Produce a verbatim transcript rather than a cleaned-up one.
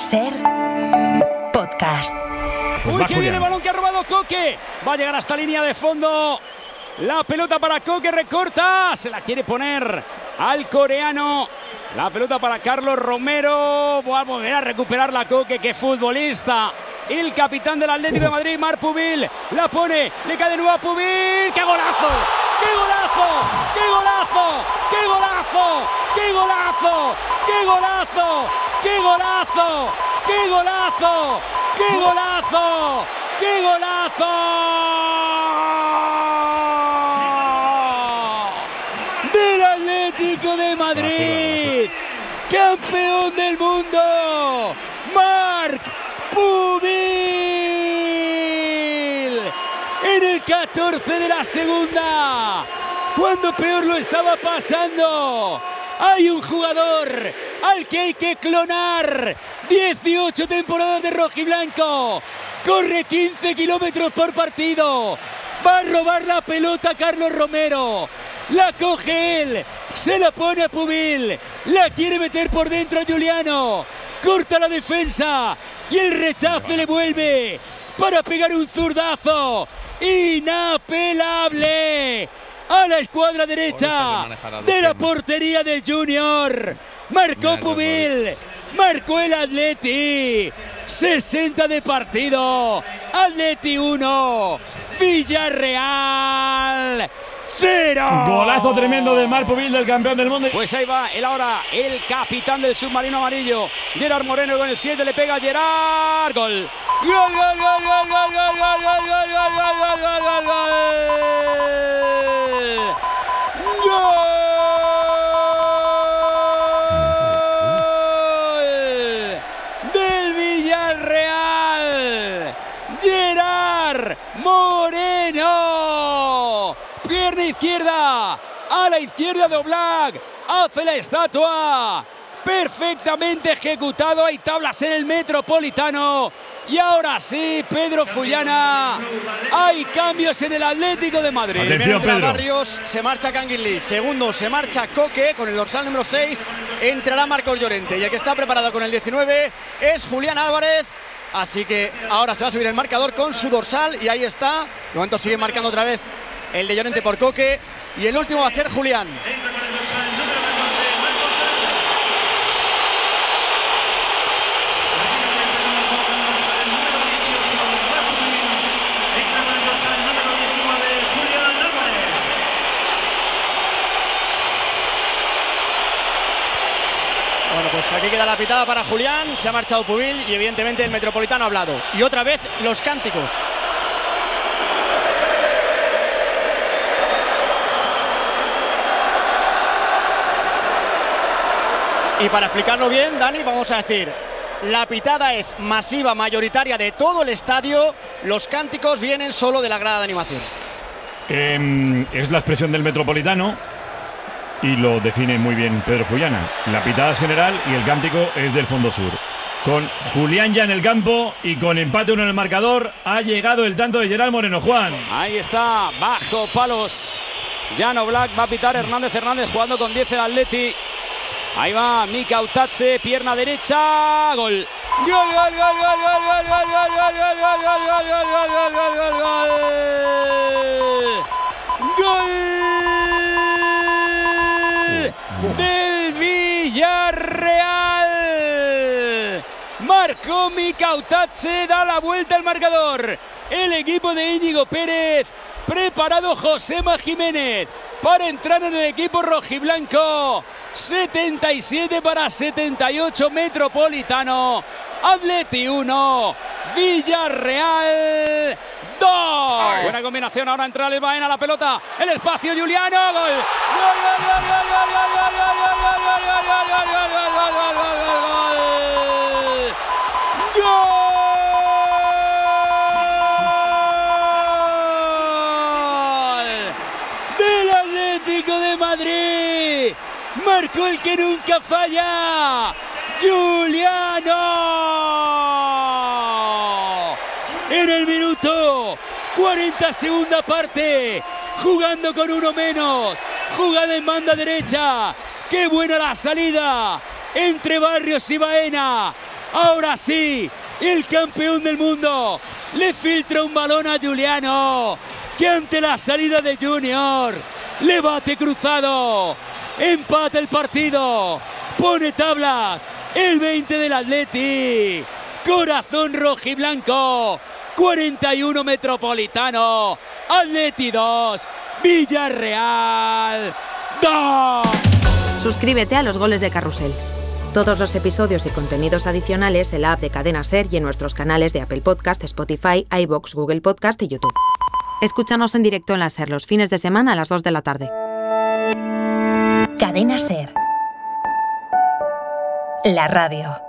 Ser Podcast. Pues Uy, que viene el balón que ha robado Koke. Va a llegar hasta línea de fondo. La pelota para Koke, recorta. Se la quiere poner al coreano. La pelota para Carlos Romero. Va a volver a recuperar la Koke, que futbolista. El capitán del Atlético de Madrid, Marc Pubil, la pone, le cae de nuevo a Pubil. ¡Qué golazo! ¡Qué golazo! ¡Qué golazo! ¡Qué golazo! ¡Qué golazo! ¡Qué golazo! ¡Qué golazo! ¡Qué golazo! ¡Qué golazo! ¡Qué golazo! Del Atlético de Madrid, campeón del mundo, Marc Pubil, en el catorce de la segunda, cuando peor lo estaba pasando. Hay un jugador al que hay que clonar. dieciocho temporadas de rojiblanco, corre quince kilómetros por partido, va a robar la pelota Carlos Romero, la coge él, se la pone a Pubil, la quiere meter por dentro a Giuliano, corta la defensa y el rechace le vuelve para pegar un zurdazo inapelable a la escuadra derecha de la portería de Junior. Marcó Pubil, marcó el Atleti. sesenta de partido, Atleti uno, Villarreal cero. Golazo tremendo de Marc Pubil, del campeón del mundo. Pues ahí va el ahora el capitán del submarino amarillo, Gerard Moreno, con el siete le pega a Gerard. Gol. Gol, gol, gol, gol, gol, gol, gol, gol, gol, gol, gol, gol, gol, gol. Del Villarreal, Gerard Moreno. Pierna izquierda, a la izquierda de Oblak, hace la estatua, perfectamente ejecutado. Hay tablas en el Metropolitano. Y ahora sí, Pedro Fullana, hay cambios en el Atlético de Madrid. Atención, Primero entra Pedro. Barrios, se marcha Canguilí. Segundo, se marcha Koke con el dorsal número seis. Entrará Marcos Llorente. Y el que está preparado con el diecinueve es Julián Álvarez. Así que ahora se va a subir el marcador con su dorsal. Y ahí está. De momento sigue marcando otra vez el de Llorente por Koke. Y el último va a ser Julián. Bueno, pues aquí queda la pitada para Julián. Se ha marchado Pubil y evidentemente el Metropolitano ha hablado. Y otra vez los cánticos. Y para explicarlo bien, Dani, vamos a decir, la pitada es masiva, mayoritaria de todo el estadio. Los cánticos vienen solo de la grada de animación. Eh, es la expresión del Metropolitano y lo define muy bien Pedro Fullana. La pitada es general y el cántico es del fondo sur. Con Julián ya en el campo y con empate uno en el marcador, ha llegado el tanto de Gerard Moreno. Juan. Ahí está, bajo palos. Jan Oblak, va a pitar Hernández Hernández jugando con diez el Atleti. Ahí va Mika Utache, pierna derecha, gol. Gol, gol, gol, gol, gol, gol, gol, gol, gol, gol, gol, gol, gol, gol, gol, gol, gol, gol. Gol del Villarreal. Marcó Mika Utache, da la vuelta al marcador. El equipo de Íñigo Pérez, preparado Josema Jiménez para entrar en el equipo rojiblanco. setenta y siete para setenta y ocho Metropolitano. Atleti uno, Villarreal dos. Buena combinación, ahora entra el Baena, la pelota, el espacio, Giuliano, gol. Gol, gol, gol, gol, gol, gol, gol, gol, gol, gol, gol, gol, gol, gol, gol, gol, gol, gol, del Atlético de Madrid. Marcó el que nunca falla, Giuliano. En el minuto cuarenta, segunda parte, jugando con uno menos, jugada en banda derecha. Qué buena la salida entre Barrios y Baena. Ahora sí, el campeón del mundo le filtra un balón a Giuliano, que ante la salida de Junior le bate cruzado. Empata el partido, pone tablas el veinte del Atleti. Corazón rojiblanco, cuarenta y uno Metropolitano, Atleti dos, Villarreal dos. Suscríbete a los Goles de Carrusel. Todos los episodios y contenidos adicionales en la app de Cadena Ser y en nuestros canales de Apple Podcast, Spotify, iVoox, Google Podcast y YouTube. Escúchanos en directo en la Ser los fines de semana a las dos de la tarde. Cadena Ser. La radio.